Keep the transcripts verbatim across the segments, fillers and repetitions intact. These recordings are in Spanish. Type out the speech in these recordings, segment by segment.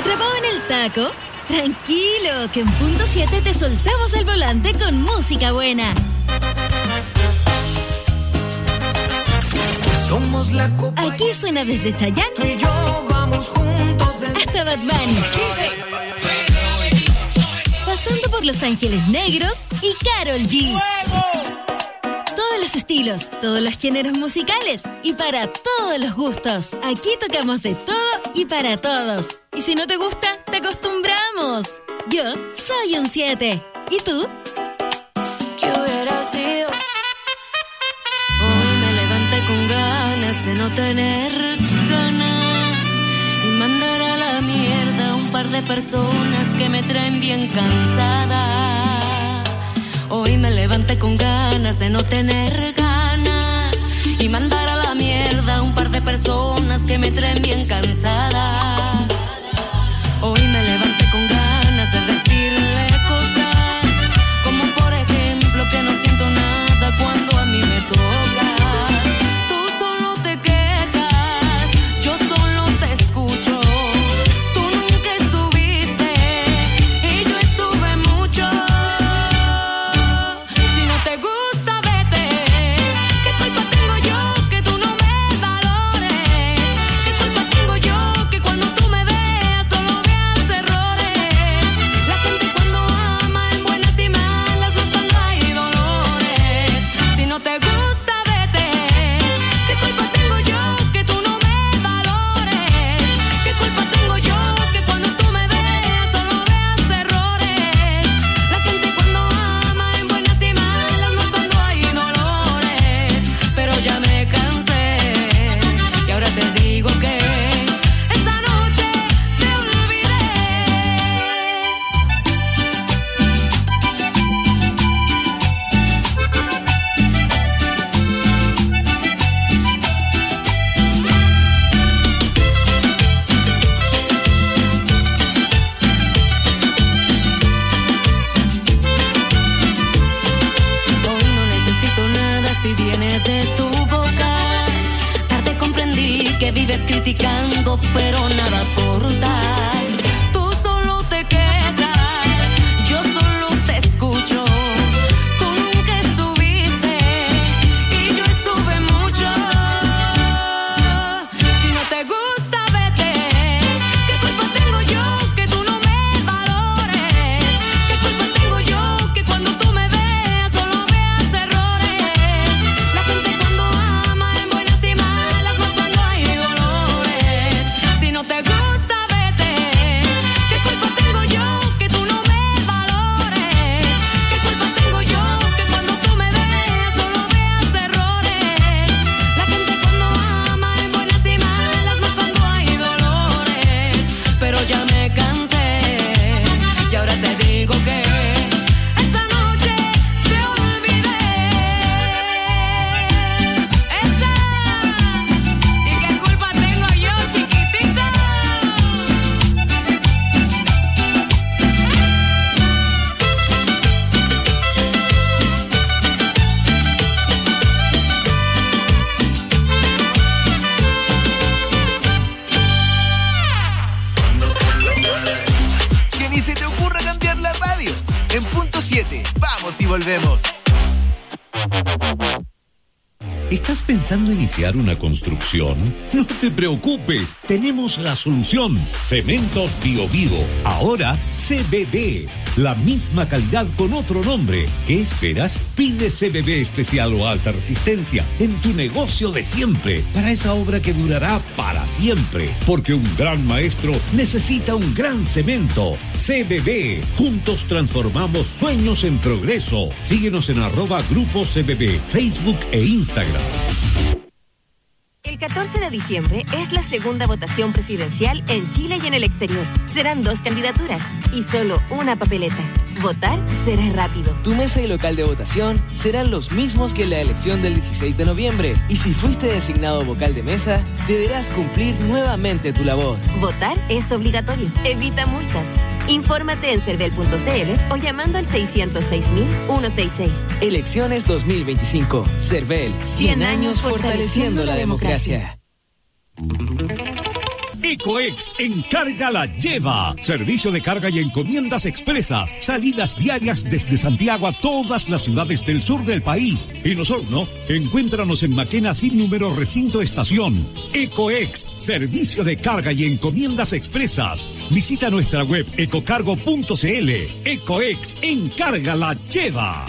¿Atrapado en el taco? Tranquilo, que en punto siete te soltamos el volante con música buena. Somos la copa. Aquí suena desde Chayanne Tú y yo vamos juntos hasta Bad Bunny. Pasando por Los Ángeles Negros y Karol G. Todos los estilos, todos los géneros musicales y para todos los gustos. Aquí tocamos de todo y para todos. Y si no te gusta, te acostumbramos. Yo soy un siete. ¿Y tú? ¿Qué hubiera sido? Hoy me levanté con ganas de no tener ganas y mandar a la mierda a un par de personas que me traen bien cansada. Hoy me levanté con ganas de no tener ganas y mandar a la mierda a un par de personas que me traen bien cansada. Hoy me levanté con ganas de decirle cosas como por ejemplo que no siento nada cuando a mí me toca. Tú solo te quejas, yo solo te escucho. Tú nunca estuviste y yo estuve mucho. Si no te gusta, vete. ¿Qué culpa tengo yo que tú no me valores? ¿Qué culpa tengo yo que cuando tú me veas solo veas errores? La gente cuando ama en buenas y malas, no es cuando hay dolores. Si no te gusta, vete. ¿Qué culpa tengo yo que tú no me valores? ¿Qué culpa tengo yo que cuando tú me veas solo veas errores? La gente cuando ama en buenas y malas, no es cuando hay dolores. Pero ya me cansé y ahora te digo que esta noche te olvidé. Hoy no necesito nada si viene de tu boca. Tarde comprendí que vives criticando, pero nada aportas. Tú solo te quejas, yo solo te escucho. Tú nunca estuviste y yo estuve mucho. Si no te gusta, vete. ¿Qué culpa tengo yo que tú no me valores? ¿Qué culpa tengo yo que cuando tú me veas solo veas errores? La gente cuando ama en buenas y malas, no es cuando hay dolores. Si no te gusta, vete. ¿Qué culpa tengo yo que tú no me valores? ¿Qué culpa tengo yo que cuando tú me veas solo veas errores? La gente cuando ama en buenas y malas, no es cuando hay dolores. Pero ya me cansé y ahora te digo que esta noche te olvidé. Esa. ¿Y qué culpa tengo yo, chiquitita? Que ni se te ocurra cambiar la radio. En punto siete, vamos y volvemos. ¿Estás pensando iniciar una construcción? No te preocupes, tenemos la solución. Cementos Bio Vivo, ahora C B B. La misma calidad con otro nombre. ¿Qué esperas? Pide C B B especial o alta resistencia en tu negocio de siempre, para esa obra que durará para siempre. Porque un gran maestro necesita un gran cemento. C B B. Juntos transformamos sueños en progreso. Síguenos en arroba Grupo C B B, Facebook e Instagram. El catorce de diciembre es la segunda votación presidencial en Chile y en el exterior. Serán dos candidaturas y solo una papeleta. Votar será rápido. Tu mesa y local de votación serán los mismos que en la elección del dieciséis de noviembre. Y si fuiste designado vocal de mesa, deberás cumplir nuevamente tu labor. Votar es obligatorio. Evita multas. Infórmate en cervel punto c l o llamando al seiscientos seis mil ciento sesenta y seis. Elecciones dos mil veinticinco. Cervel, cien años fortaleciendo la democracia. Ecoex Encarga la Lleva. Servicio de carga y encomiendas expresas. Salidas diarias desde Santiago a todas las ciudades del sur del país. En Osorno, encuéntranos en Maquena sin número recinto estación. Ecoex, servicio de carga y encomiendas expresas. Visita nuestra web ecocargo punto cl. Ecoex Encarga la Lleva.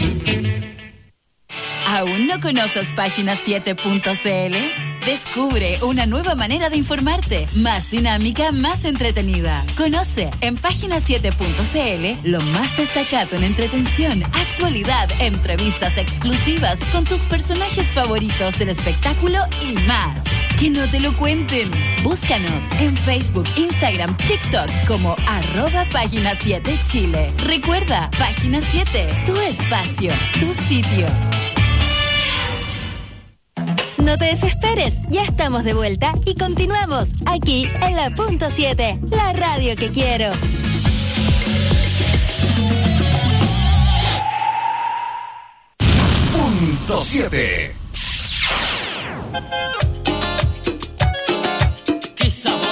¿Aún no conoces página siete punto cl? Descubre una nueva manera de informarte, más dinámica, más entretenida. Conoce en página siete punto cl lo más destacado en entretención, actualidad, entrevistas exclusivas con tus personajes favoritos del espectáculo y más. Que no te lo cuenten. Búscanos en Facebook, Instagram, TikTok como arroba página siete Chile. Recuerda, página siete, tu espacio, tu sitio. No te desesperes, ya estamos de vuelta y continuamos aquí en la punto siete, la radio que quiero. Punto siete. ¡Qué sabor!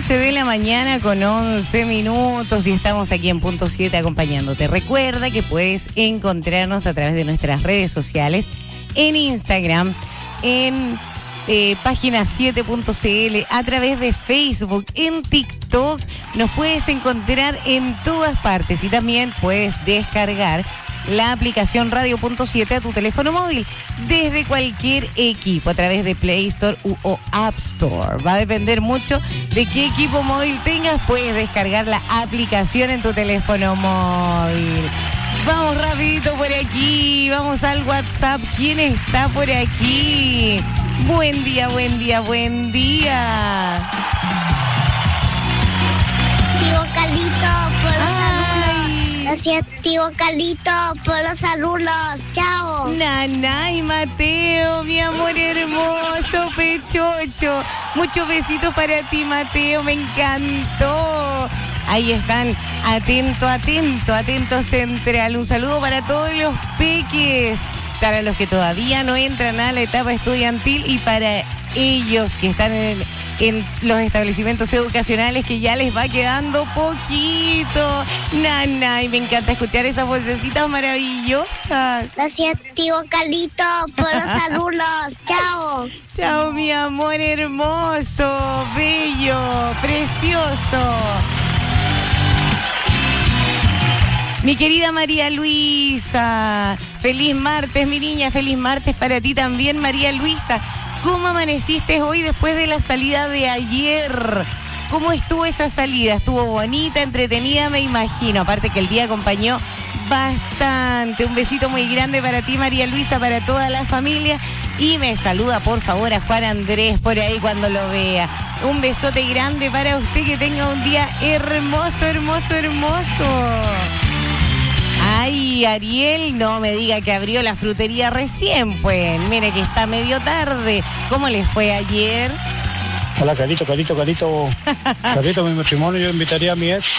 once de la mañana con once minutos y estamos aquí en Punto siete acompañándote. Recuerda que puedes encontrarnos a través de nuestras redes sociales, en Instagram, en eh, página siete punto c l, a través de Facebook, en TikTok. Nos puedes encontrar en todas partes y también puedes descargar la aplicación Radio Punto siete a tu teléfono móvil desde cualquier equipo a través de Play Store u, o App Store. Va a depender mucho de qué equipo móvil tengas. Puedes descargar la aplicación en tu teléfono móvil. Vamos rapidito por aquí, vamos al WhatsApp. ¿Quién está por aquí? Buen día, buen día, buen día. Tío Carlito, por los alumnos. Gracias, tío Carlito, por los alumnos. Chao. Nanay, Mateo, mi amor hermoso, pechocho. Muchos besitos para ti, Mateo, me encantó. Ahí están, atento, atento, atento central. Un saludo para todos los peques, para los que todavía no entran a la etapa estudiantil y para ellos que están en, en los establecimientos educacionales, que ya les va quedando poquito. Nana, y me encanta escuchar esas vocecitas maravillosas. Gracias, tío Carlito, por los alumnos. Chao. Chao, mi amor hermoso, bello, precioso. Mi querida María Luisa, feliz martes, mi niña, feliz martes para ti también, María Luisa. ¿Cómo amaneciste hoy después de la salida de ayer? ¿Cómo estuvo esa salida? ¿Estuvo bonita, entretenida? Me imagino. Aparte que el día acompañó bastante. Un besito muy grande para ti, María Luisa, para toda la familia. Y me saluda, por favor, a Juan Andrés por ahí cuando lo vea. Un besote grande para usted, que tenga un día hermoso, hermoso, hermoso. Ay, Ariel, no me diga que abrió la frutería recién, pues. Mire que está medio tarde. ¿Cómo les fue ayer? Hola, Carito, Carito, Carito. Carito, mi matrimonio, yo invitaría a mi ex.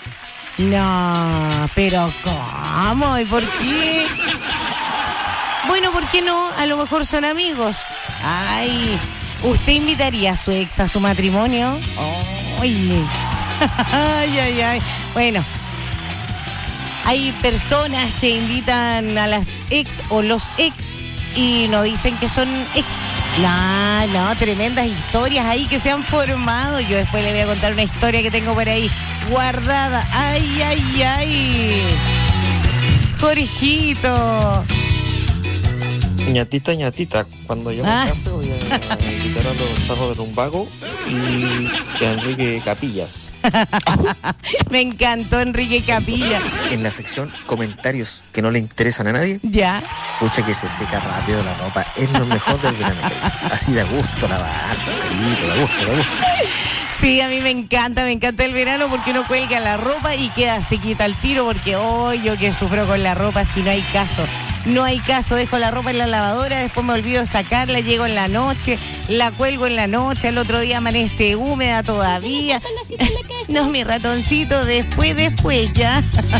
No, pero ¿cómo? ¿Y por qué? Bueno, ¿por qué no? A lo mejor son amigos. Ay, ¿usted invitaría a su ex a su matrimonio? Ay, ay, ay, ay. Bueno, hay personas que invitan a las ex o los ex y no dicen que son ex. No, no, tremendas historias ahí que se han formado. Yo después le voy a contar una historia que tengo por ahí guardada. Ay, ay, ay. Jorgito. Ñatita, ñatita, cuando yo me Ah. case voy a invitar a los Cerros de Lumbago y a Enrique Capillas. Me encantó Enrique Capilla. En la sección comentarios que no le interesan a nadie, Ya. pucha que se seca rápido la ropa, es lo mejor del verano, Carito. Así da gusto lavar, Carito, da gusto, da gusto. Sí, a mí me encanta, me encanta el verano porque uno cuelga la ropa y queda sequita al tiro, porque hoy yo que sufro con la ropa, si no hay caso. No hay caso, dejo la ropa en la lavadora, después me olvido de sacarla, llego en la noche, la cuelgo en la noche, al otro día amanece húmeda todavía. No, mi ratoncito, después, después ya.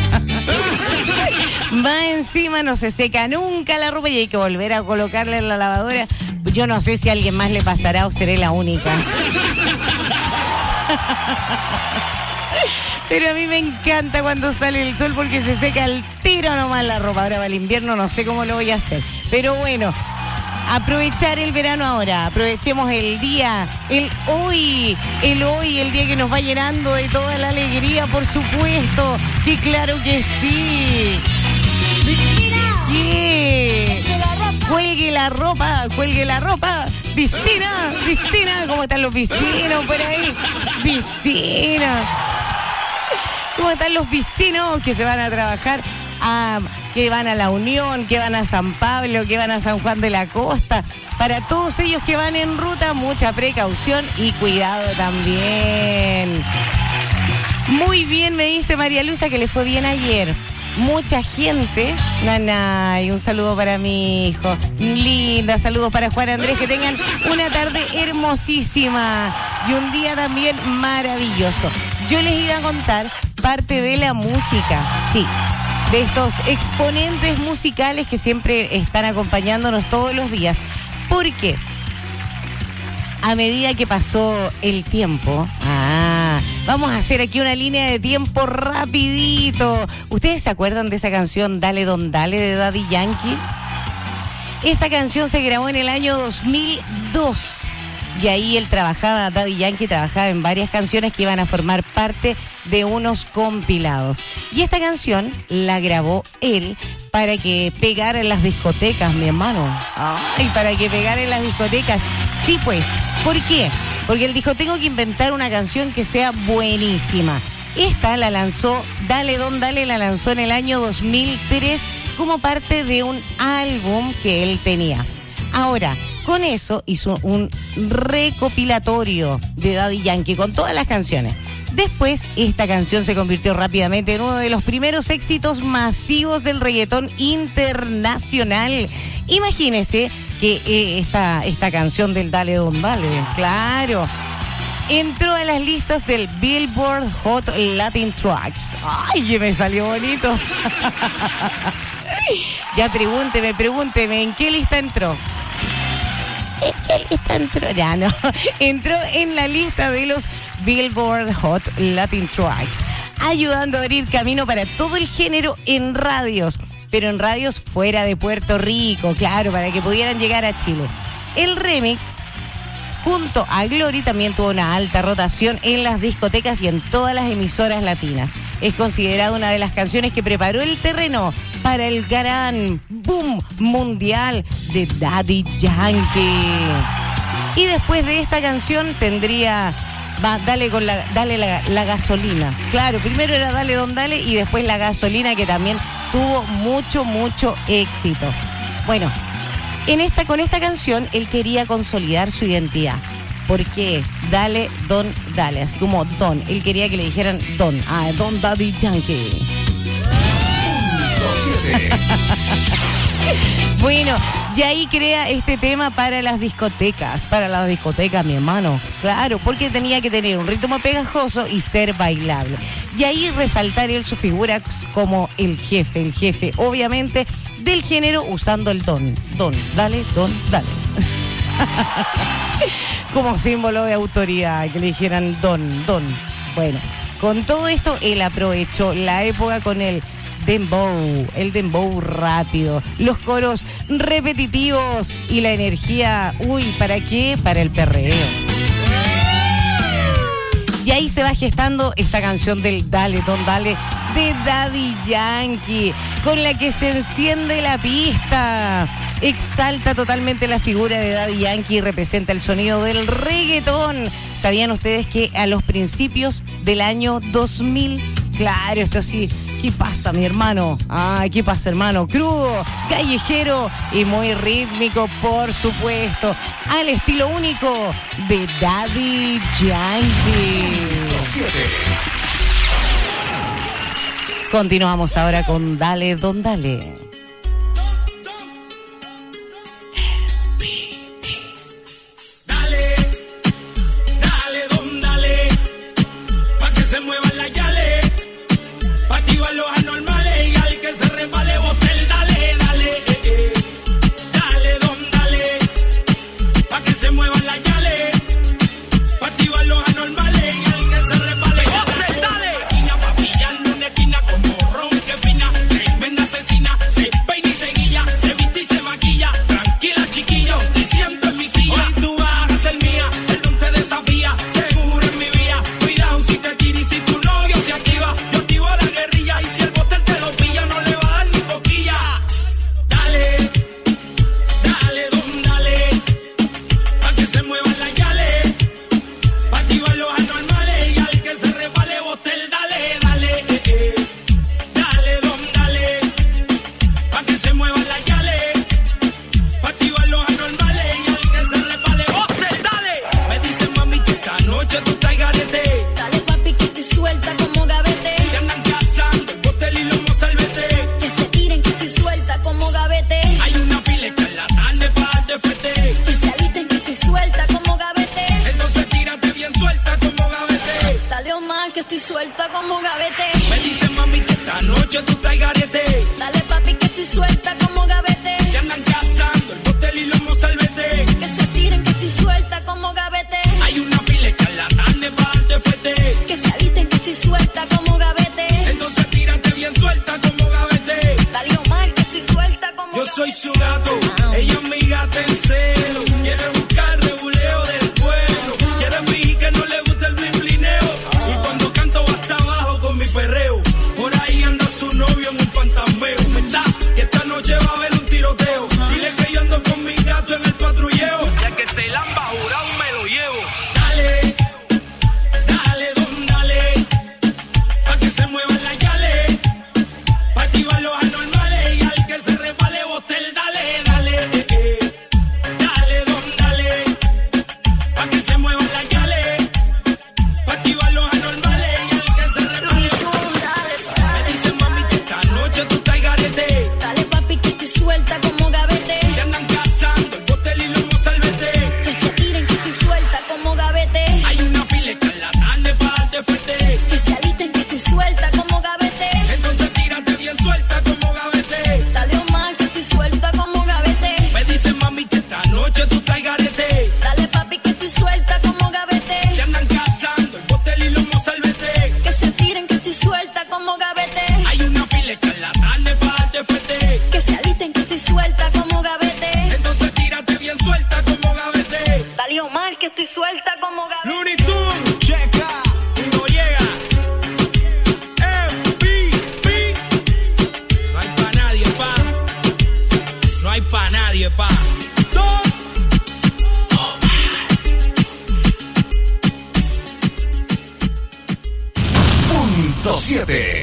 Va encima, no se seca nunca la ropa y hay que volver a colocarla en la lavadora. Yo no sé si a alguien más le pasará o seré la única. Pero a mí me encanta cuando sale el sol porque se seca al tiro nomás la ropa. Ahora para el invierno no sé cómo lo voy a hacer. Pero bueno, aprovechar el verano ahora. Aprovechemos el día, el hoy, el hoy, el día que nos va llenando de toda la alegría, por supuesto. Y claro que sí. ¿Qué? Cuelgue la ropa, cuelgue la ropa. Piscina, piscina. ¿Cómo están los vecinos por ahí? Piscina. ¿Cómo están los vecinos que se van a trabajar? A, que van a La Unión, que van a San Pablo, que van a San Juan de la Costa. Para todos ellos que van en ruta, mucha precaución y cuidado también. Muy bien, me dice María Luisa que les fue bien ayer. Mucha gente. Nanay, un saludo para mi hijo. Linda, saludos para Juan Andrés. Que tengan una tarde hermosísima y un día también maravilloso. Yo les iba a contar parte de la música, sí, de estos exponentes musicales que siempre están acompañándonos todos los días. Porque a medida que pasó el tiempo, ah, Vamos a hacer aquí una línea de tiempo rapidito. ¿Ustedes se acuerdan de esa canción Dale Don Dale de Daddy Yankee? Esa canción se grabó en el año dos mil dos. Y ahí él trabajaba, Daddy Yankee trabajaba en varias canciones que iban a formar parte de unos compilados. Y esta canción la grabó él para que pegara en las discotecas, mi hermano. Ay, para que pegara en las discotecas. Sí, pues. ¿Por qué? Porque él dijo, tengo que inventar una canción que sea buenísima. Esta la lanzó, Dale Don Dale, la lanzó en el año dos mil tres como parte de un álbum que él tenía. Ahora, con eso hizo un recopilatorio de Daddy Yankee con todas las canciones. Después, esta canción se convirtió rápidamente en uno de los primeros éxitos masivos del reggaetón internacional. Imagínese que eh, esta, esta canción del Dale Don Dale, claro, entró a las listas del Billboard Hot Latin Tracks. ¡Ay, que me salió bonito! Ya pregúnteme, pregúnteme, ¿en qué lista entró? ¿En qué lista entró? Ya no. Entró en la lista de los Billboard Hot Latin Tracks, ayudando a abrir camino para todo el género en radios, pero en radios fuera de Puerto Rico, claro, para que pudieran llegar a Chile. El remix, junto a Glory, también tuvo una alta rotación en las discotecas y en todas las emisoras latinas. Es considerada una de las canciones que preparó el terreno para el gran boom mundial de Daddy Yankee. Y después de esta canción tendría, va, dale con la, dale la, la gasolina. Claro, primero era Dale Don Dale y después La Gasolina, que también tuvo mucho, mucho éxito. Bueno, en esta, con esta canción él quería consolidar su identidad. ¿Por qué? Dale, Don, Dale. Así como Don. Él quería que le dijeran Don. Ah, Don Daddy Yankee. Bueno, y ahí crea este tema para las discotecas. Para las discotecas, mi hermano. Claro, porque tenía que tener un ritmo pegajoso y ser bailable. Y ahí resaltar él su figura como el jefe. El jefe, obviamente, del género usando el Don. Don, dale, Don, dale. Como símbolo de autoridad, que le dijeran Don, Don. Bueno, con todo esto, él aprovechó la época con el dembow, el dembow rápido, los coros repetitivos y la energía, uy, ¿para qué? Para el perreo. Y ahí se va gestando esta canción del Dale Don Dale de Daddy Yankee, con la que se enciende la pista. Exalta totalmente la figura de Daddy Yankee y representa el sonido del reggaetón. ¿Sabían ustedes que a los principios del año dos mil, claro, esto sí, ¿qué pasa, mi hermano? Ay, ¿qué pasa, hermano? Crudo, callejero y muy rítmico, por supuesto, al estilo único de Daddy Yankee. Continuamos ahora con Dale Don Dale. Que se suelta como gavete. Dale Omar, que estoy suelta como Yo soy su gato, ella es mi gata en celo. Quiere buscar reguleo del pueblo. Quiere fingir que no le gusta el blimblineo. Y cuando canto va hasta abajo con mi perreo. Por ahí anda su novio en un fantasmeo. ¿Verdad? Que esta noche va a haber un tiroteo. Dile que yo ando con mi gato en el patrulleo. Ya que se lamba jurado me lo llevo. Dale, dale, don, dale. Pa' que se muevan las yales. Pa' activar los anormales. Y al que se resbale bote el dale, dale, eh, eh. Dale, don, dale. Pa' que se muevan las yales. Pa' activar los anormales. Y al que se resbale me dice mami que esta noche tú estás garete. Dale papi que estoy suelta como gavete. Te andan cazando el botel y lomo salvete. Que se tiren que estoy suelta como gavete. Hay una fila de charlatanes pa' darte fuerte. Que se alisten que estoy suelta como gavete. Entonces tírate bien suelta como gavete. Dale Omar que estoy suelta como gavete. Me dice mami que esta noche tú estás garete. Dale papi que estoy suelta como gavete. Te andan cazando el botel y lomo salvete. Que se tiren que estoy suelta como gavete. Hay una fila de charlatanes pa' darte fuerte. Que se alisten que estoy suelta como gavete. Entonces tírate bien suelta como gavete. Dale Omar que estoy suelta como gavete. Looney Tunes, checa, y Noriega, M V P. No hay pa' nadie, pa. No hay pa' nadie, pa. Don Punto siete.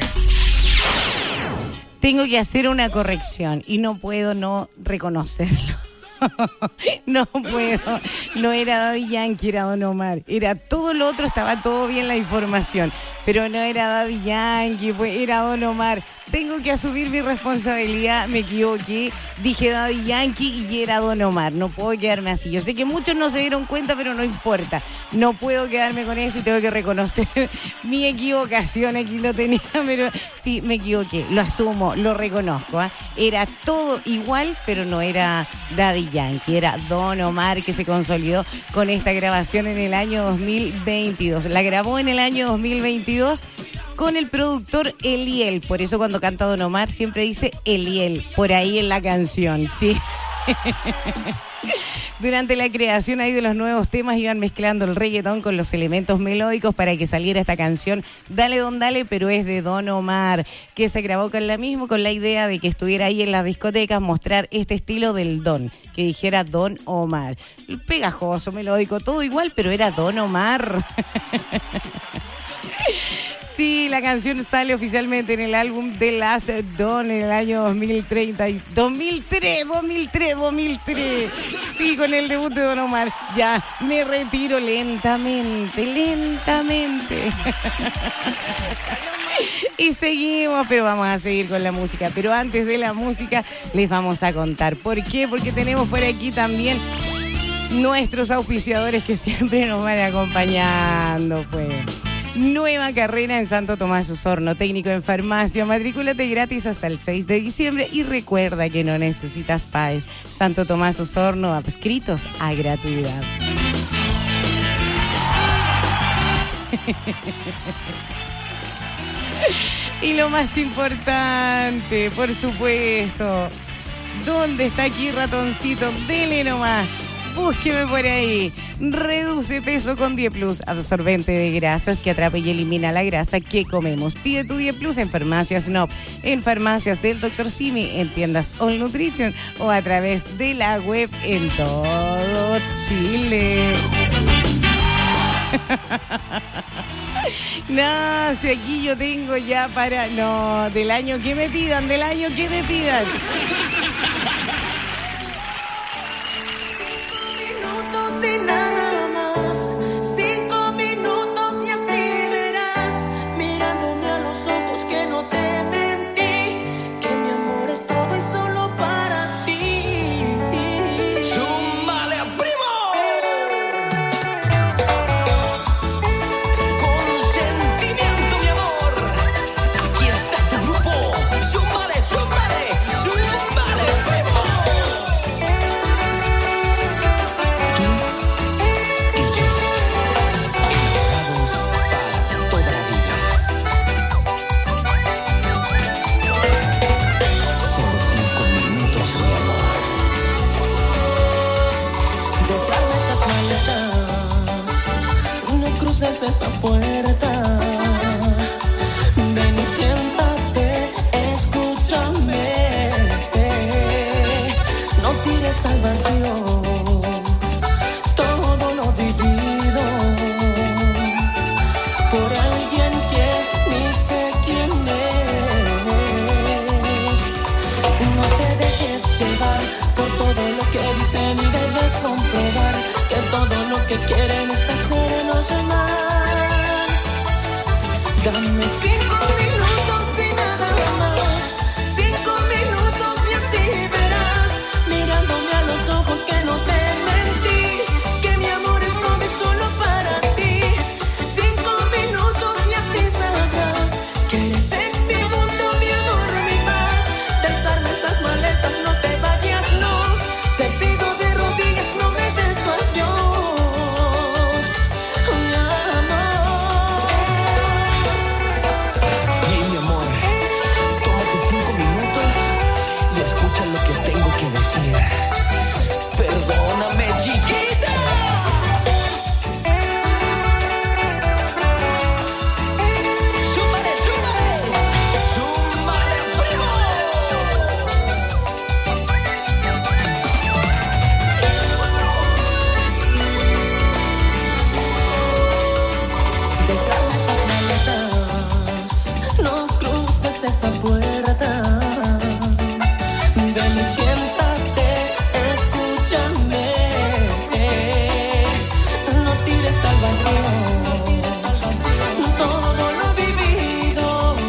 Tengo que hacer una corrección y no puedo no reconocerlo. No puedo. No era Daddy Yankee, era Don Omar. Era todo lo otro, estaba todo bien la información. Pero no era Daddy Yankee, pues era Don Omar. Tengo que asumir mi responsabilidad, me equivoqué. Dije Daddy Yankee y era Don Omar. No puedo quedarme así. Yo sé que muchos no se dieron cuenta, pero no importa. No puedo quedarme con eso y tengo que reconocer mi equivocación. Aquí lo tenía, pero sí, me equivoqué. Lo asumo, lo reconozco. ¿eh? Era todo igual, pero no era Daddy Yankee. Era Don Omar que se consolidó con esta grabación en el año dos mil veintidós. La grabó en el año dos mil veintidós con el productor Eliel. Por eso cuando canta Don Omar siempre dice Eliel, por ahí en la canción, ¿sí? Durante la creación ahí de los nuevos temas iban mezclando el reggaetón con los elementos melódicos para que saliera esta canción Dale Don Dale, pero es de Don Omar, que se grabó con la misma, con la idea de que estuviera ahí en las discotecas, mostrar este estilo del Don, que dijera Don Omar. Pegajoso, melódico, todo igual, pero era Don Omar. Sí, la canción sale oficialmente en el álbum The Last Don en el año dos mil treinta. dos mil tres, dos mil tres, dos mil tres. Sí, con el debut de Don Omar. Ya, me retiro lentamente, lentamente. Y seguimos, pero vamos a seguir con la música. Pero antes de la música, les vamos a contar. ¿Por qué? Porque tenemos por aquí también nuestros auspiciadores que siempre nos van acompañando, pues. Nueva carrera en Santo Tomás Osorno, técnico en farmacia. Matrículate gratis hasta el seis de diciembre y recuerda que no necesitas P A E S. Santo Tomás Osorno, adscritos a gratuidad. Y lo más importante, por supuesto, ¿dónde está aquí ratoncito? Dele nomás. Búsqueme por ahí. Reduce peso con diez plus, absorbente de grasas que atrapa y elimina la grasa que comemos. Pide tu diez plus en Farmacias N O P, en farmacias del doctor Simi, en tiendas All Nutrition o a través de la web en todo Chile. No, si aquí yo tengo ya para... No, del año que me pidan, del año que me pidan. De nada más, cinco minutos y así verás, mirándome a los ojos que no te mentí, que mi amor es todo y solo para ti. ¡Súmale, primo! Con sentimiento, mi amor, aquí está tu grupo. ¡Súmale, súmale, súmale, primo! desde esa puerta. Ven y siéntate, escúchame. No tires al vacío todo lo vivido por alguien que ni sé quién es. No te dejes llevar por todo lo que dicen y debes comprobar que todo lo que quieren es hacernos mal. Dame cinco minutos y nada más, cinco minutos y así verás, mirándome a los ojos que no te mentí, que mi amor es todo y solo para ti. Cinco minutos y así sabrás que eres en mi mundo, mi amor, mi paz. Desarma esas maletas, no te vayas, no. Te pido de rodillas, no me des tu adiós, mi amor. Y mi amor, tómate cinco minutos y escucha lo que tengo que decir. Perdóname, chiquita. Súmale, súmale, súmale, primo. Desarma esas maletas, no cruces esa puerta. Ven y siéntate, escúchame. No tires al vacío todo lo vivido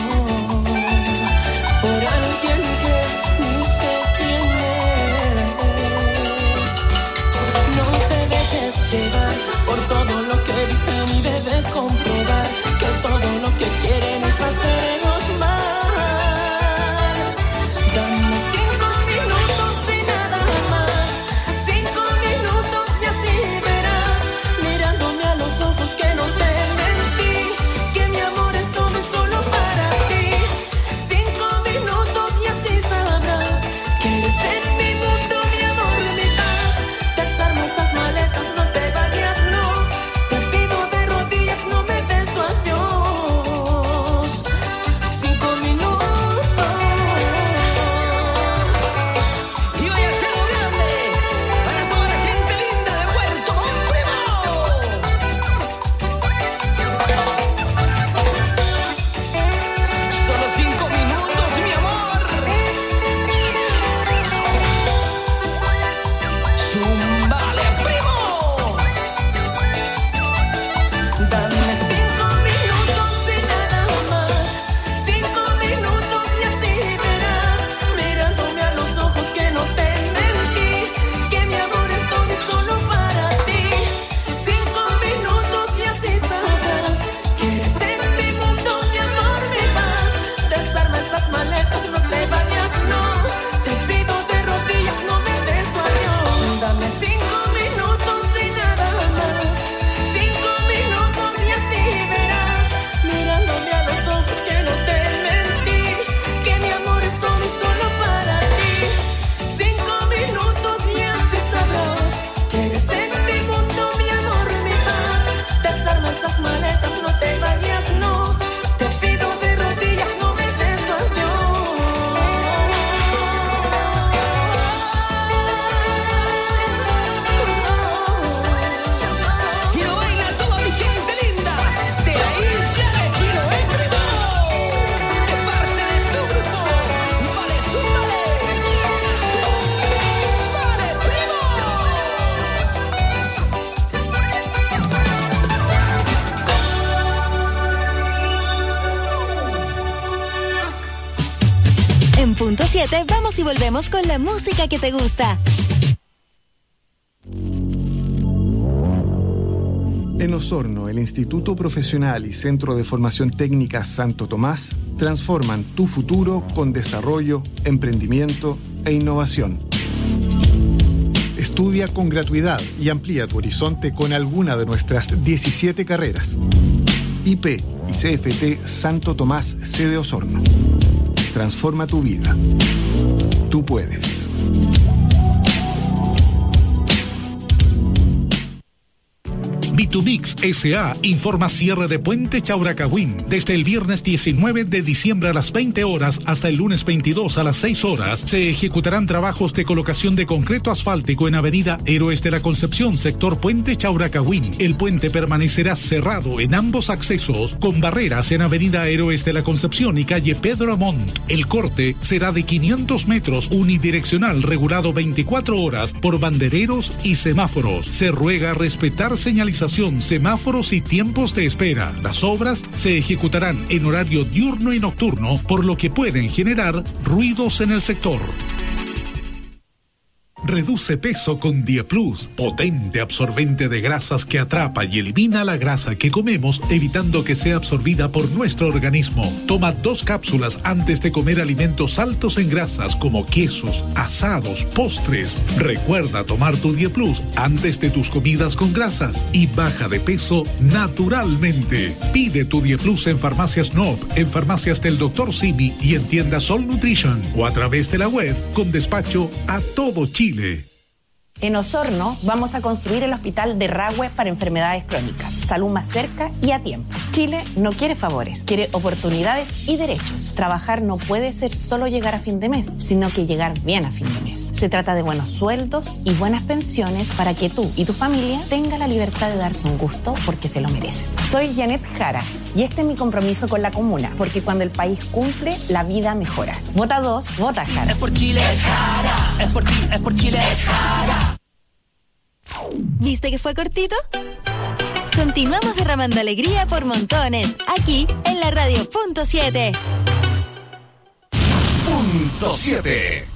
por alguien que ni sé quién es. No te dejes llevar por todo lo que dicen y debes comprobar que todo lo que quieren es hacernos mal. Dame cinco minutos y nada más, cinco minutos y así verás, mirándome a los ojos que no te mentí, que mi amor es todo y solo para ti. Cinco minutos y así sabrás que eres en mi mundo, mi amor, mi paz. Desarma esas maletas, no te vayas, no. Te pido de rodillas, no me des tu adiós. Cinco minutos. Y hoy es algo grande para toda la gente linda de Puerto Montt, primo. Solo cinco minutos, mi amor. Zumbale, primo. Dame cinco minutos y nada más, cinco minutos y así verás, mirándome a los ojos que no te mentí, que mi amor es todo y solo para ti. Cinco minutos y así sabrás que eres en mi mundo, mi amor, mi paz. Desarma esas maletas, no te vayas, no. Te pido de rodillas, no me des tu adiós. Dame cinco minutos y nada más, cinco minutos y así verás, mirándome a los ojos que no te mentí, que mi amor es todo y solo para ti. Cinco minutos y así sabrás que eres en mi mundo, mi amor, mi paz. Desarma esas maletas, no te vayas, no. Te pido de rodillas, no me des tu Y lo baila toda mi gente linda de la isla de Chiloé, primo. Que parte de tu grupo. Súmale, súmale. Súmale, primo. En punto siete vamos y volvemos con la música que te gusta. En Osorno, el Instituto Profesional y Centro de Formación Técnica Santo Tomás transforman tu futuro con desarrollo, emprendimiento e innovación. Estudia con gratuidad y amplía tu horizonte con alguna de nuestras diecisiete carreras. I P y C F T Santo Tomás sede Osorno. Transforma tu vida. Tú puedes. Vitumix S A informa cierre de Puente Chauracahuín desde el viernes diecinueve de diciembre a las veinte horas hasta el lunes veintidós a las seis horas. Se ejecutarán trabajos de colocación de concreto asfáltico en Avenida Héroes de la Concepción, sector Puente Chauracahuín. El puente permanecerá cerrado en ambos accesos con barreras en Avenida Héroes de la Concepción y calle Pedro Amont. El corte será de quinientos metros unidireccional regulado veinticuatro horas por bandereros y semáforos. Se ruega respetar señalización, semáforos y tiempos de espera. Las obras se ejecutarán en horario diurno y nocturno, por lo que pueden generar ruidos en el sector. Reduce peso con Dieplus, potente absorbente de grasas que atrapa y elimina la grasa que comemos, evitando que sea absorbida por nuestro organismo. Toma dos cápsulas antes de comer alimentos altos en grasas como quesos, asados, postres. Recuerda tomar tu Dieplus antes de tus comidas con grasas y baja de peso naturalmente. Pide tu Dieplus en Farmacias Noop, en Farmacias del doctor Simi y en tiendas Sol Nutrition o a través de la web con despacho a todo Chile. En Osorno vamos a construir el hospital de Rahue para enfermedades crónicas. Salud más cerca y a tiempo. Chile no quiere favores, quiere oportunidades y derechos. Trabajar no puede ser solo llegar a fin de mes, sino que llegar bien a fin de mes. Se trata de buenos sueldos y buenas pensiones para que tú y tu familia tengan la libertad de darse un gusto porque se lo merecen. Soy Janet Jara y este es mi compromiso con la comuna, porque cuando el país cumple, la vida mejora. Vota dos, vota Jara. Es por Chile, es Jara. Es por ti, es por Chile, es Jara. ¿Viste que fue cortito? Continuamos derramando alegría por montones, aquí en la radio punto siete. Punto siete.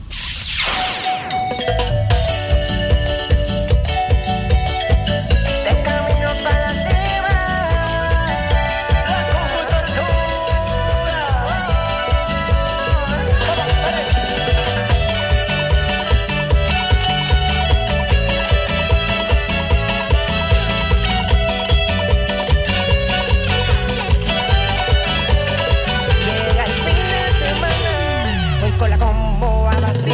Con la combo a las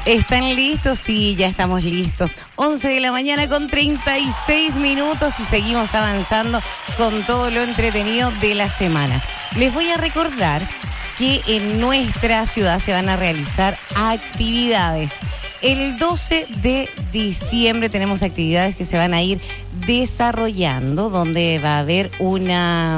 ¿Están listos? Sí, ya estamos listos. once de la mañana con treinta y seis minutos y seguimos avanzando con todo lo entretenido de la semana. Les voy a recordar que en nuestra ciudad se van a realizar actividades. El doce de diciembre tenemos actividades que se van a ir desarrollando, donde va a haber una...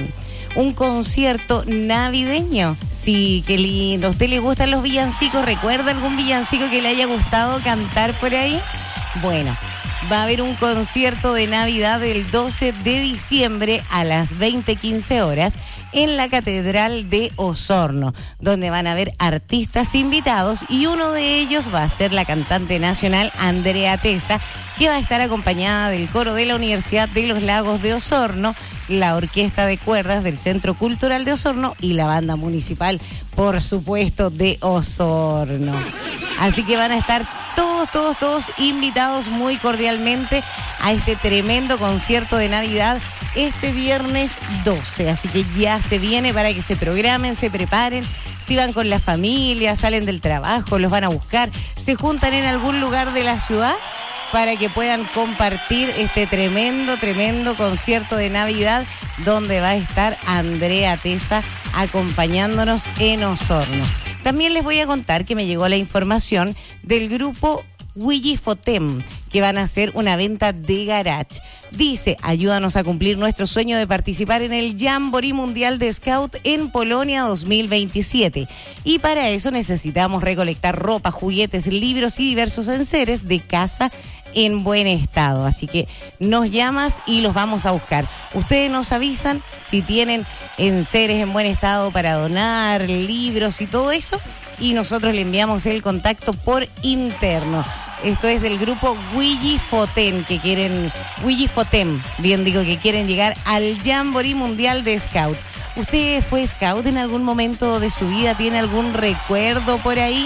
un concierto navideño. Sí, qué lindo. ¿A usted le gustan los villancicos? ¿Recuerda algún villancico que le haya gustado cantar por ahí? Bueno, va a haber un concierto de Navidad el doce de diciembre a las veinte quince horas en la Catedral de Osorno, donde van a haber artistas invitados y uno de ellos va a ser la cantante nacional Andrea Tesa, que va a estar acompañada del coro de la Universidad de los Lagos de Osorno, la Orquesta de Cuerdas del Centro Cultural de Osorno y la Banda Municipal, por supuesto, de Osorno. Así que van a estar todos, todos, todos invitados muy cordialmente a este tremendo concierto de Navidad este viernes doce. Así que ya se viene para que se programen, se preparen. Si van con la familia, salen del trabajo, los van a buscar, se juntan en algún lugar de la ciudad para que puedan compartir este tremendo, tremendo concierto de Navidad donde va a estar Andrea Tesa acompañándonos en Osorno. También les voy a contar que me llegó la información del grupo Wigifotem, que van a hacer una venta de garage. Dice, ayúdanos a cumplir nuestro sueño de participar en el Jamboree Mundial de Scout en Polonia dos mil veintisiete. Y para eso necesitamos recolectar ropa, juguetes, libros y diversos enseres de casa en buen estado. Así que nos llamas y los vamos a buscar. Ustedes nos avisan si tienen enseres en buen estado para donar, libros y todo eso, y nosotros le enviamos el contacto por interno. Esto es del grupo Wigifotem, que quieren, Wigifotem, bien digo, que quieren llegar al Jamboree Mundial de Scout. ¿Usted fue scout en algún momento de su vida? ¿Tiene algún recuerdo por ahí?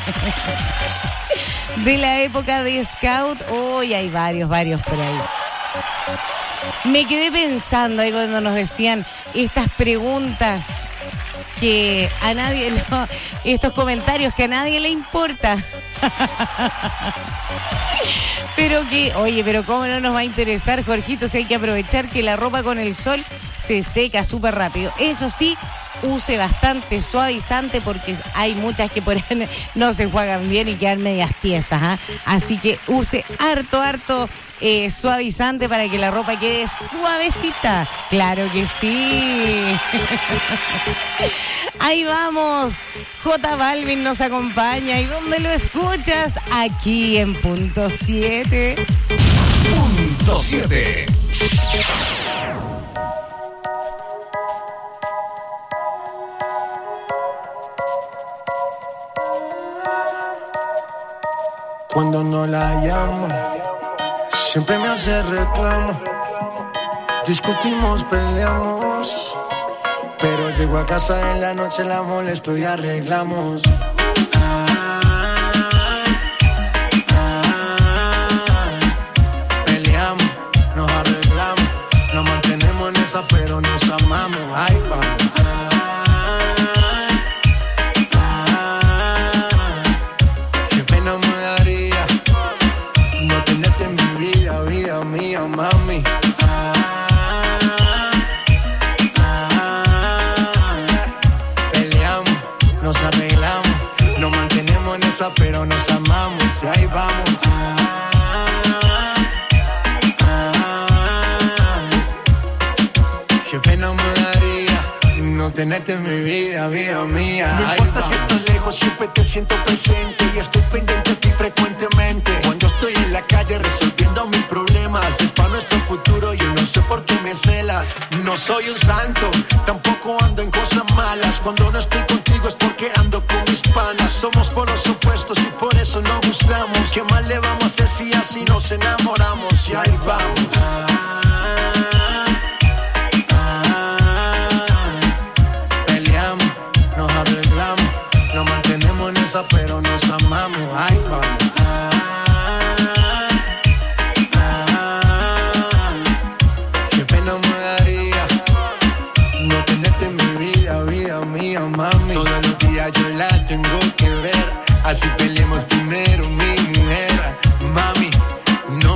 De la época de scout. Hoy hay varios, varios por ahí. Me quedé pensando ahí cuando nos decían estas preguntas que a nadie, no, estos comentarios que a nadie le importa. Pero que, oye, pero cómo no nos va a interesar, Jorgito, si hay que aprovechar que la ropa con el sol se seca súper rápido. Eso sí, use bastante suavizante porque hay muchas que por ahí no se enjuagan bien y quedan medias piezas, ¿eh? Así que use harto, harto eh, suavizante para que la ropa quede suavecita. Claro que sí. Ahí vamos. J Balvin nos acompaña. ¿Y dónde lo escuchas? Aquí en Punto siete. Punto siete. Cuando no la llamo, siempre me hace reclamo. Discutimos, peleamos, pero llego a casa en la noche, la molesto y arreglamos. Ah, ah, peleamos, nos arreglamos, nos mantenemos en esa, pero nos amamos. Ay, vamos. Mami, ah, ah, peleamos, nos arreglamos, nos mantenemos en esa, pero nos amamos y ahí vamos. Ah, ah, qué pena me daría no tenerte en mi vida, vida mía. No importa si estás lejos, siempre te siento presente y estoy pendiente de ti frecuentemente. Cuando estoy en la calle resolviendo mis problemas, es para nuestro futuro, yo no sé por qué me celas. No soy un santo, tampoco ando en cosas malas. Cuando no estoy contigo es porque ando con mis panas. Somos polos opuestos y por eso nos gustamos. ¿Qué más le vamos a hacer si así nos enamoramos? Y ahí vamos. Ah, ah, peleamos, nos arreglamos, nos mantenemos en esa, pero nos amamos. Ahí vamos. Mami, todos los días yo la tengo que ver. Así peleemos primero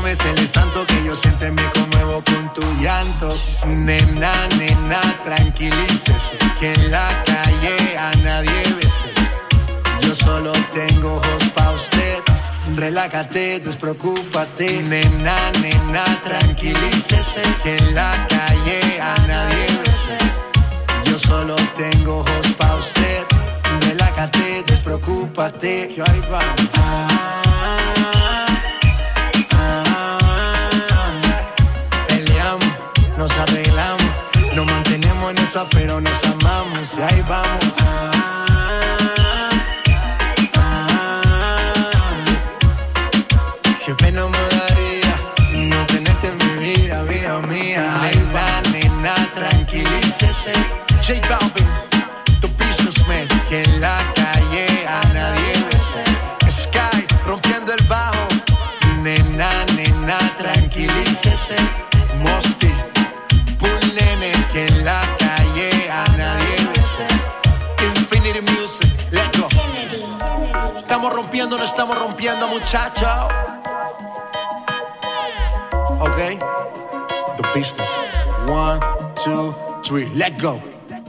me celes tanto que yo siempre me conmuevo con tu llanto. Nena, nena, tranquilícese, que en la calle a nadie bese. Yo solo tengo ojos pa' usted. Relájate, despreocúpate. Nena, nena, tranquilícese, que en la calle a nadie bese. Yo solo tengo ojos pa' usted. Relájate, despreocúpate. Que ahí vamos. Ah, nos arreglamos, nos mantenemos en esa, pero nos amamos y ahí vamos. Ah, ah, qué pena me daría no tenerte en mi vida, vida mía. Ahí va, nena, tranquilícese. J Balvin, the businessman, que en la calle a nadie bese. Sky, rompiendo el bajo. Nena, nena, tranquilícese. Mosty, que en la calle a nadie bese. Infinity Music, let's go. Estamos rompiendo, no estamos rompiendo, muchachos. Ok, the business. One, two, three, let's go.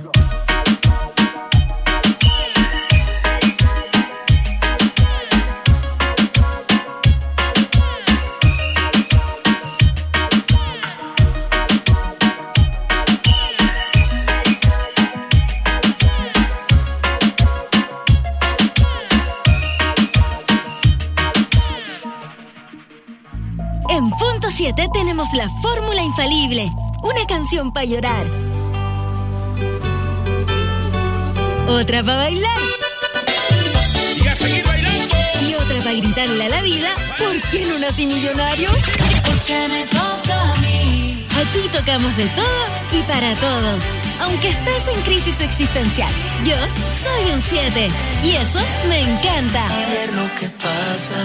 siete tenemos la fórmula infalible, una canción para llorar, otra para bailar y a seguir bailando, y otra para gritarle a la vida, ¿por qué no nací millonario? Porque me toca a mí. Aquí tocamos de todo y para todos, aunque estés en crisis existencial. Yo soy un siete y eso me encanta. A ver lo que pasa.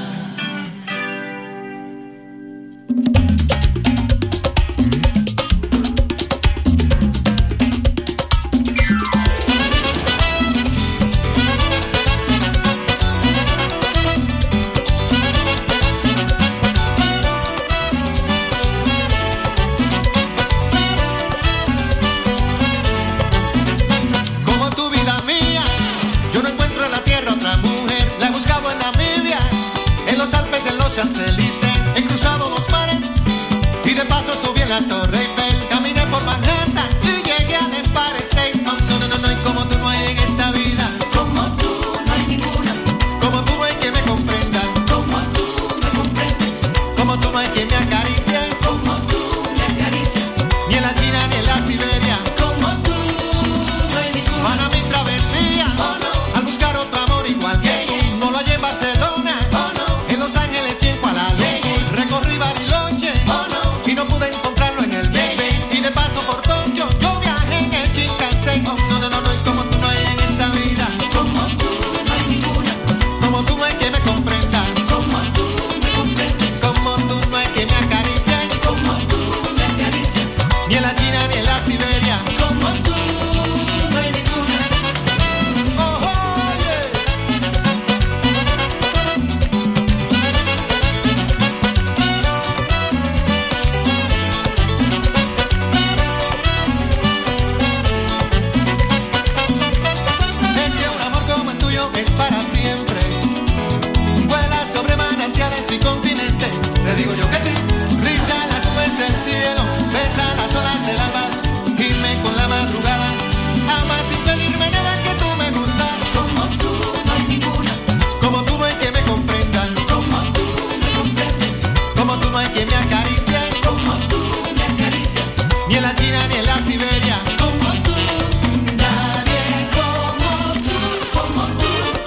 He cruzado los mares y de paso subí a la Torre Eiffel. Caminé por Manhattan y llegué al Empire State. No, no, no, no, y como tú no hay en esta vida. Como tú no hay ninguna. Como tú no hay que me comprendan. Como tú me comprendes. Como tú no hay que me acaricien. Como tú me acaricias. Ni en la China ni en la Siberia. Como tú no hay ninguna. Para mi travesía, oh, no. Al buscar otro amor igual que yeah, tú. Yeah. No lo hallé en Barcelona. Oh, no. En Los Ángeles. Recorrí Bariloche, oh, no. Y no pude encontrarlo en el Big Ben. Y de paso por Tokio, yo viajé en el Shinkansen. Oh, no, no, no, no, es como tú no hay en esta vida. Como tú no hay ninguna. Como tú no hay que me comprenda. Como tú me comprendes. Como tú no hay que me acaricien. Como tú me acaricias. Ni en la China ni en la Siberia. Como tú no hay ninguna. Oh, oh, yeah. Es para siempre. Vuela sobre manantiales y continentes. Te digo yo que sí. Risa las nubes del cielo, besa las olas del alba, gime con la madrugada. Ama sin pedirme nada, que tú me gustas. Como tú no hay ninguna. Como tú no hay que me comprendan. Como tú me comprendes. Como tú no hay que me acaricien. Como tú me acaricias. Ni en la China ni en la Siberia. Como tú. Nadie como tú. Como tú.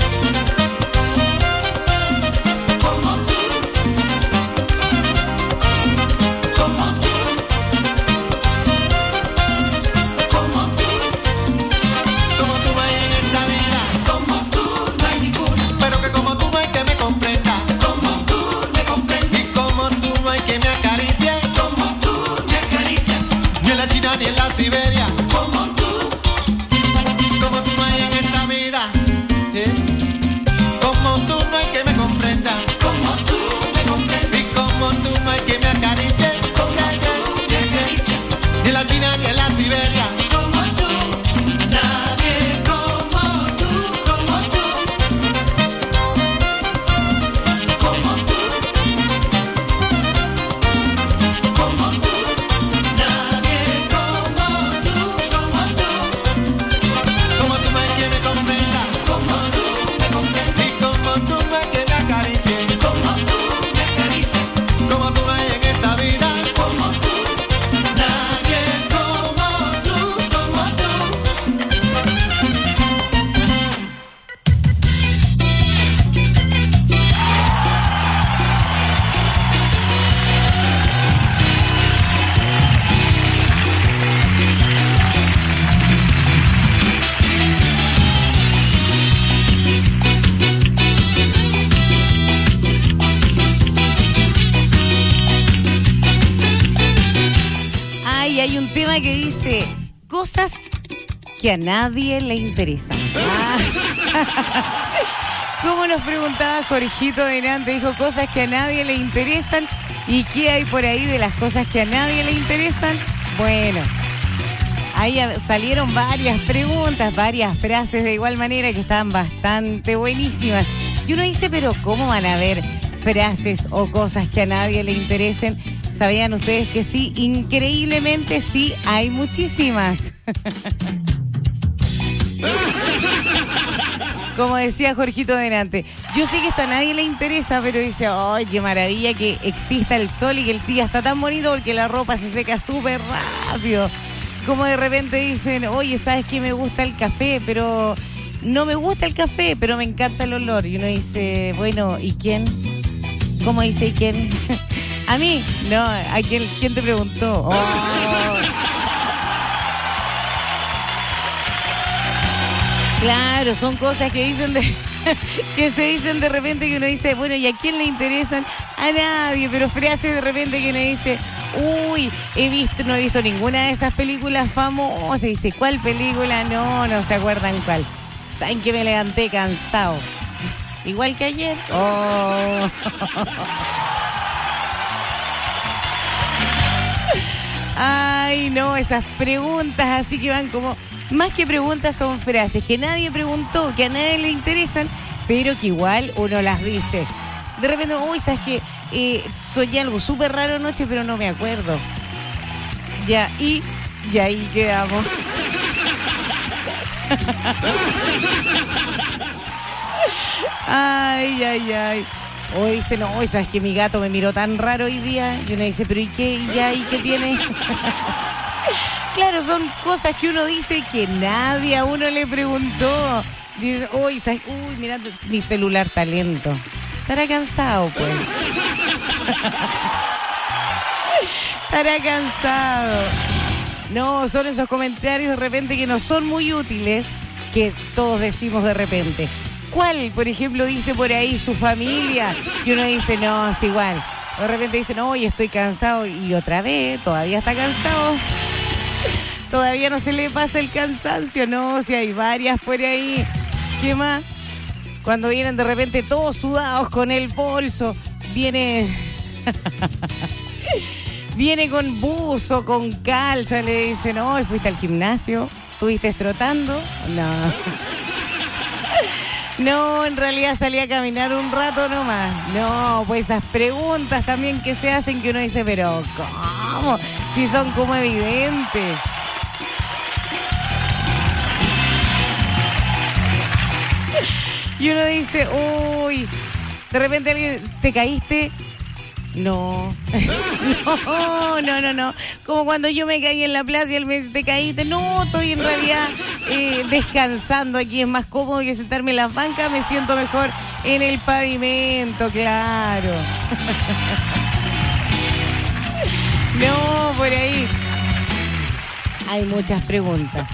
Ni en la Siberia, como tú, como tú no hay en esta vida, ¿eh? Como tú no hay que me comprenda, como tú me comprendes, y como tú ni en la China ni en la Siberia. Como tú, nadie como tú, como tú. Como tú, como tú, nadie como tú, como tú. Como tú no hay quien me comprenda, como tú me comprendes. Y como tú no hay quien me acaricie, como tú me acarices. Como tú no hay en esta vida, como tú, nadie como tú, como tú. Ay, hay un tema que dice cosas que a nadie le interesan. Ah. Como nos preguntaba Jorgito delante, dijo cosas que a nadie le interesan. ¿Y qué hay por ahí de las cosas que a nadie le interesan? Bueno, ahí a- salieron varias preguntas, varias frases de igual manera que estaban bastante buenísimas. Y uno dice, pero ¿cómo van a haber frases o cosas que a nadie le interesen? ¿Sabían ustedes que sí? Increíblemente sí, hay muchísimas. Como decía Jorgito delante, yo sé que esto a nadie le interesa, pero dice, ay, qué maravilla que exista el sol y que el día está tan bonito porque la ropa se seca súper rápido. Como de repente dicen, oye, ¿sabes qué? Me gusta el café, pero no me gusta el café, pero me encanta el olor. Y uno dice, bueno, ¿y quién? ¿Cómo dice, ¿y quién? A mí, no, ¿a quién, quién te preguntó? Oh. Claro, son cosas que dicen de, que se dicen de repente que uno dice, bueno, ¿y a quién le interesan? A nadie, pero frases de repente que uno dice, uy, he visto, no he visto ninguna de esas películas famosas. Y dice, ¿cuál película? No, no se acuerdan cuál. ¿Saben que me levanté cansado? Igual que ayer. Oh. Ay, no, esas preguntas así que van como... Más que preguntas son frases que nadie preguntó, que a nadie le interesan, pero que igual uno las dice. De repente, uy, ¿sabes qué? Eh, soñé algo súper raro anoche, pero no me acuerdo. Ya, y, y ahí quedamos. Ay, ay, ay. O dice, no, ¿sabes que mi gato me miró tan raro hoy día? Y uno dice, ¿pero y qué? ¿Y ya? ¿Y qué tiene? Claro, son cosas que uno dice que nadie a uno le preguntó. Dice, uy, ¿sabes? Uy, mira, mi celular está lento. Estará cansado, pues. Estará cansado. No, son esos comentarios de repente que no son muy útiles, que todos decimos de repente. ¿Cuál, por ejemplo, dice por ahí su familia? Y uno dice, no, es igual. De repente dicen, no, hoy estoy cansado. Y otra vez, todavía está cansado. Todavía no se le pasa el cansancio, no, si hay varias por ahí. ¿Qué más? Cuando vienen de repente todos sudados con el bolso, viene... viene con buzo, con calza, le dicen, no, ¿fuiste al gimnasio? ¿Estuviste trotando? No. No, en realidad salí a caminar un rato nomás. No, pues esas preguntas también que se hacen que uno dice, pero ¿cómo? Si son como evidentes. Y uno dice, uy, de repente alguien, ¿te caíste? No. No, no, no, no. Como cuando yo me caí en la plaza y él me dice, ¿te caíste? No, estoy en realidad eh, descansando aquí. Es más cómodo que sentarme en las bancas. Me siento mejor en el pavimento, claro. No, por ahí. Hay muchas preguntas.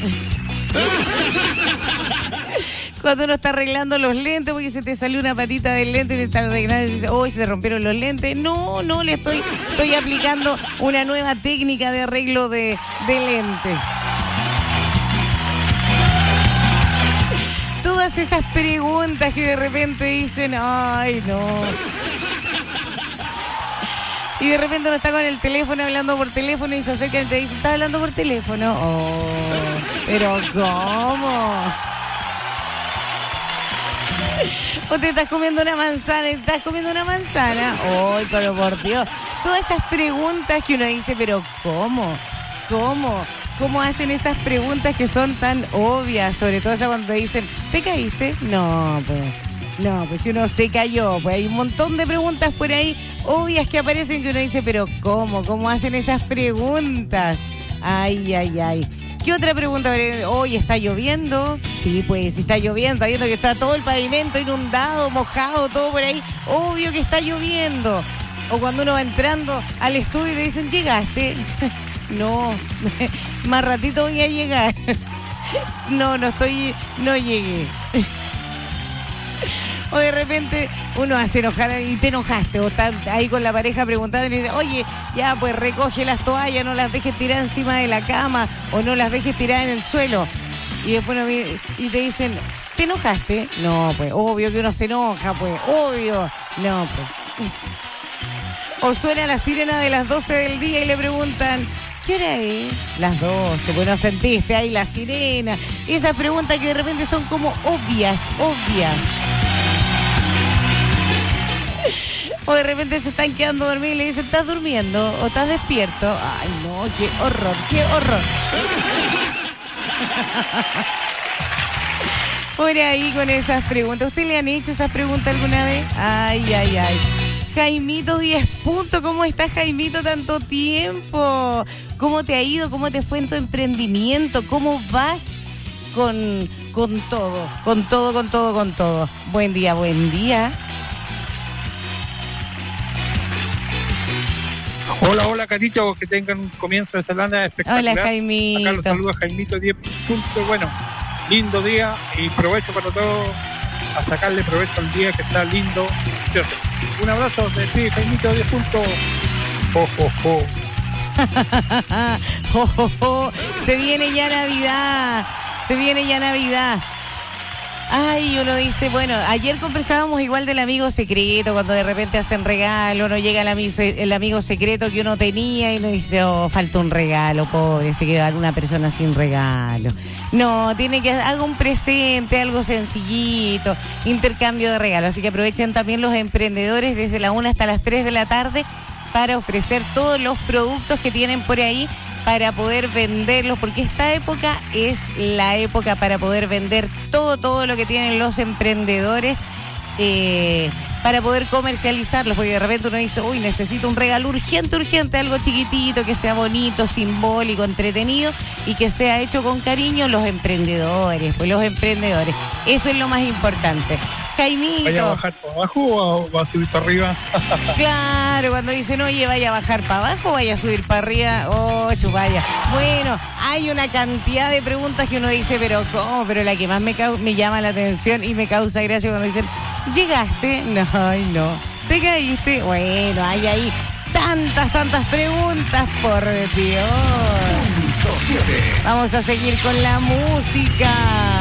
Cuando uno está arreglando los lentes porque se te salió una patita del lente y le está arreglando y dice, oh, se te rompieron los lentes. No, no, le estoy, estoy aplicando una nueva técnica de arreglo de, de lente. Todas esas preguntas que de repente dicen, ay, no. Y de repente uno está con el teléfono hablando por teléfono y se acerca y te dice, ¿estás hablando por teléfono? Oh, pero ¿cómo? O te estás comiendo una manzana y estás comiendo una manzana. ¡Ay, pero por Dios! Todas esas preguntas que uno dice, pero ¿cómo? ¿Cómo? ¿Cómo hacen esas preguntas que son tan obvias? Sobre todo esa cuando te dicen, ¿te caíste? No, pues... No, pues si uno se cayó, pues hay un montón de preguntas por ahí obvias que aparecen que uno dice, pero ¿cómo? ¿Cómo hacen esas preguntas? Ay, ay, ay. ¿Qué otra pregunta? Hoy está lloviendo. Sí, pues si está lloviendo, está viendo que está todo el pavimento inundado, mojado, todo por ahí. Obvio que está lloviendo. O cuando uno va entrando al estudio y te dicen, ¿llegaste? No, más ratito voy a llegar. No, no estoy, no llegué. O de repente uno hace enojar y te enojaste, o estás ahí con la pareja preguntando y le dice, oye, ya pues recoge las toallas, no las dejes tirar encima de la cama o no las dejes tirar en el suelo. Y después uno, y te dicen, ¿te enojaste? No, pues, obvio que uno se enoja, pues, obvio. No, pues. O suena la sirena de las doce del día y le preguntan, ¿qué hora es? Las doce, bueno, sentiste ahí la sirena. Esas preguntas que de repente son como obvias, obvias. O de repente se están quedando dormidos y le dicen, ¿estás durmiendo o estás despierto? Ay, no, qué horror, qué horror. Por ahí con esas preguntas. ¿Usted le han hecho esas preguntas alguna vez? Ay, ay, ay. Jaimito diez puntos. ¿Cómo estás, Jaimito, tanto tiempo? ¿Cómo te ha ido? ¿Cómo te fue en tu emprendimiento? ¿Cómo vas con, con todo? Con todo, con todo, con todo. Buen día, buen día. Hola, hola, Catito, que tengan un comienzo de semana espectacular. Hola, Jaimito. Acá los saluda Jaimito diez puntos. Bueno, lindo día y provecho para todos a sacarle provecho al día que está lindo. Un abrazo de ti, Jaimito diez puntos. Jo, jo, jo. Jo, jo, jo. Se viene ya Navidad. Se viene ya Navidad. Ay, uno dice, bueno, ayer conversábamos igual del amigo secreto, cuando de repente hacen regalo, no llega el amigo, el amigo secreto que uno tenía y uno dice, oh, falta un regalo, pobre, se queda una persona sin regalo. No, tiene que hacer un presente, algo sencillito, intercambio de regalos. Así que aprovechen también los emprendedores desde la una hasta las tres de la tarde para ofrecer todos los productos que tienen por ahí, para poder venderlos, porque esta época es la época para poder vender todo, todo lo que tienen los emprendedores, eh, para poder comercializarlos, porque de repente uno dice, uy, necesito un regalo urgente, urgente, algo chiquitito, que sea bonito, simbólico, entretenido y que sea hecho con cariño. Los emprendedores, pues los emprendedores, eso es lo más importante. Jaimito. ¿Vaya a bajar para abajo o va a subir para arriba? Claro, cuando dicen, oye, vaya a bajar para abajo, vaya a subir para arriba, oh, chupaya. Bueno, hay una cantidad de preguntas que uno dice, pero ¿cómo? Pero la que más me, cau- me llama la atención y me causa gracia cuando dicen, ¿llegaste? No, ay, no. ¿Te caíste? Bueno, hay ahí tantas, tantas preguntas, por Dios. Vamos a seguir con la música.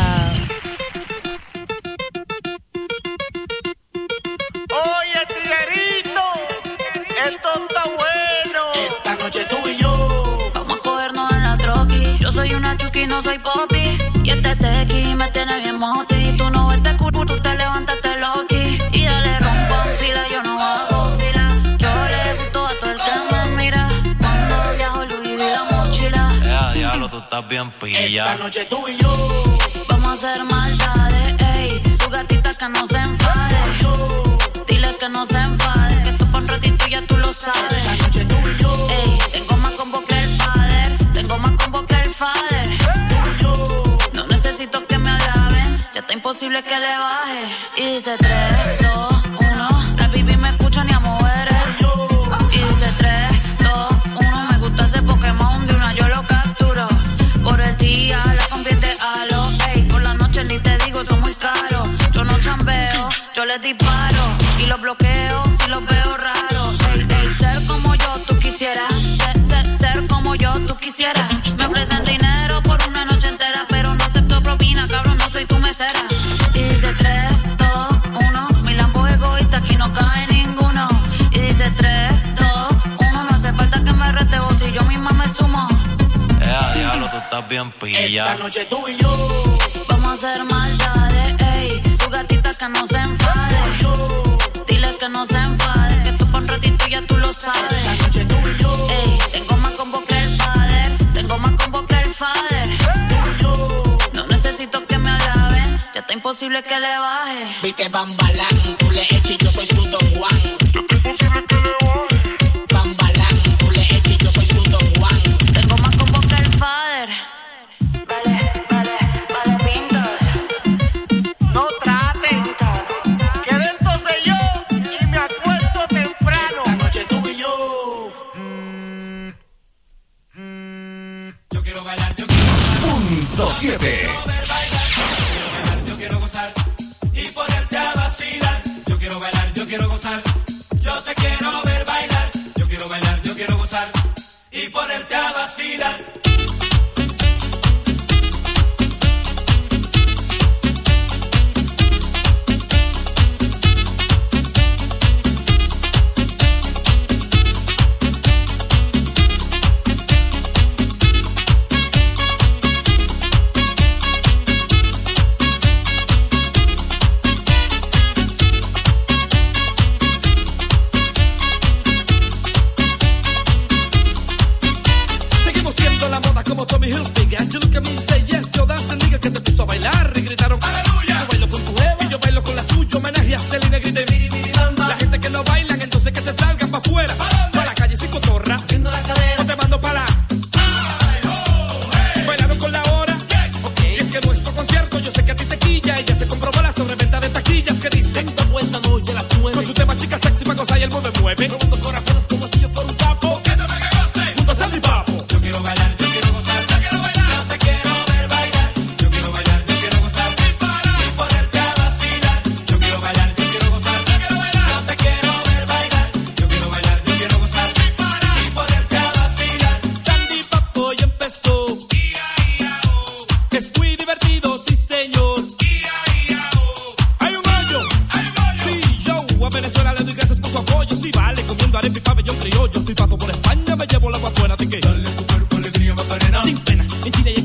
Oye, tiguerito, esto está bueno. Esta noche tú y yo Vamos a cogernos en la troqui. Yo soy una chuki, no soy popi. Y este tequi me tiene bien moti. Tú no ves cucu, tú te levantaste loqui. Y dale rompo en fila, yo no hago fila. Yo le gusto a todo el que me mira. Cuando viajo Louis V la mochila. Ya, diablo, tú estás bien pilla. Esta noche tú y yo Vamos a hacer maldades, ey. Tu gatita que no se enfade. Dile que no se enfade. Que tú pa' un ratito ya tú lo sabes. Esta noche tú y yo Ey, tengo más combo que el father. Tengo más combo que el father. No necesito que me alaben. Ya está imposible que le baje. Y dice tres, dos, uno. La baby me escucha ni a mover. Y dice tres, dos, uno. Me gusta ese Pokémon de una yo lo capturo. Por el día la convierte a lo. Ey, por la noche ni te digo, son muy caro. Yo no chambeo, yo les disparo. Y los bloqueo si los veo raros. Ey, ey, ser como yo tú quisieras. Ser, ser, ser como yo tú quisieras. Me ofrecen dinero por una noche entera, pero no acepto propina, cabrón, no soy tu mesera. Y dice tres, dos, uno. Mi Lambo egoísta, aquí no cae ninguno. Y dice tres, dos, estás bien pilla. Esta noche tú y yo Vamos a hacer maldades, ey. Tu gatita que no se enfade. Dile que no se enfade, que tú pa' un ratito ya tú lo sabes. Esta noche tú y yo Ey, tengo más combo que el fader. Tengo más combo que el fader. No necesito que me alaben. Ya está imposible que le baje. viste Bambalán, tú le echas y yo soy su Don Juan. Bambalán, tú le echas y yo soy su Don Juan. Tengo más combo que el fader. No traten, que dentro sé yo y me acuesto temprano. Esta noche tú y yo. Yo quiero bailar, yo quiero gozar. Punto siete. Yo quiero gozar y ponerte a vacilar. Yo quiero bailar, yo quiero gozar. Yo te quiero ver bailar. Yo quiero bailar, yo quiero gozar y ponerte a vacilar. Seguimos siendo la moda como Tommy Hilfiger. You look at me and say yes, yo that's the nigga que te puso a bailar y gritaron aleluya. Yo bailo con tu jeva y yo bailo con la suya. Homenaje a Selena, grite miri miri bamba. La gente que no bailan, entonces que se salgan pa' afuera. Pa' la calle sin cotorra, viendo la cadera. O te mando pa' la bailaron con la hora. Okay. Y es que nuestro concierto, yo sé que a ti te quilla. Y ya se comprobó la sobreventa de taquillas que dicen da vuelta noche a las nueve. Con su tema chica sexy pa' gozar y el mueve mueve. Robando corazones como si yo fuera un capo. Que te me que goce, junto a Sandy Papo. Yo quiero bailar, yo quiero gozar. Yo quiero bailar, yo te quiero ver bailar. Yo quiero bailar, yo quiero gozar sin parar y ponerte a vacilar. Yo quiero bailar, yo quiero gozar. Yo quiero bailar, yo te quiero ver bailar. Yo quiero bailar, yo quiero gozar sin parar y ponerte a vacilar. Sandy Papo ya empezó. Es muy divertido, sí señor. Hay un rollo. Sí, yo a Venezuela le doy gracias por su apoyo. Sí, vale, comiendo arepa y pabellón criollo. Estoy paso por España, me llevo la agua afuera. ¿De qué? Dale tu cuerpo alegría, Macarena. Sin pena, en Chile y